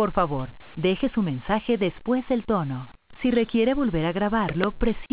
Por favor, deje su mensaje después del tono. Si requiere volver a grabarlo, presione